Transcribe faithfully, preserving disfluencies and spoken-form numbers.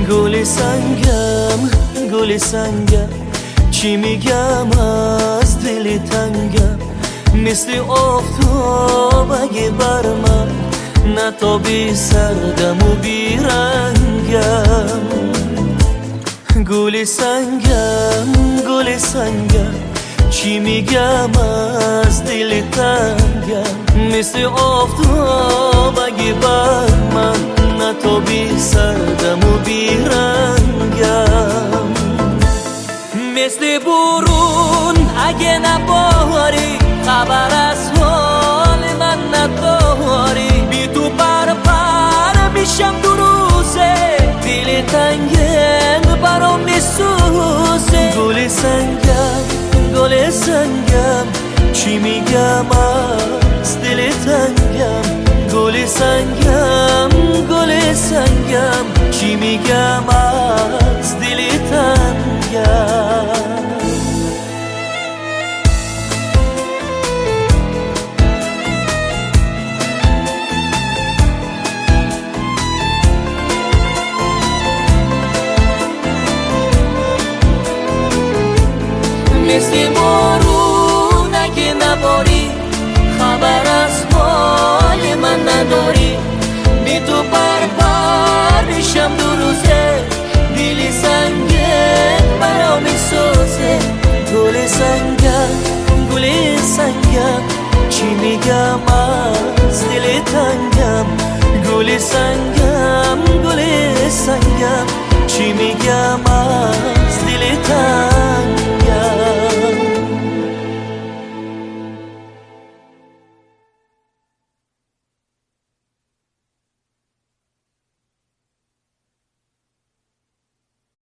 گل سنگم گل سنگم، چی میگم از دل تنگم، مثل آفتاب اگه بر من نتابی سردم و بیرنگم. گل سنگم گل سنگم، چی میگم از دل تنگم، مثل آفتاب اگه بر من نتابی سردم و بیرنگم. مثل بارون اگه نباری، خبر از حال من نداری، بی تو پر پر میشم دو روزه، دل تنگم برام میسوزه. گل سنگم گل سنگم، چی میگم از دل تنگم، گل سنگم گل سنگم، چی میگم از دل تنگم. مثل بارون اگه نباری، خبر از حال من نداری، بی تو پر پر میشم دو روزه، دل سنگت برام میسوزه. گل سنگم گل سنگم، چی میگم از دل تنگم، گل سنگم گل سنگم، چی میگم از دل تنگم.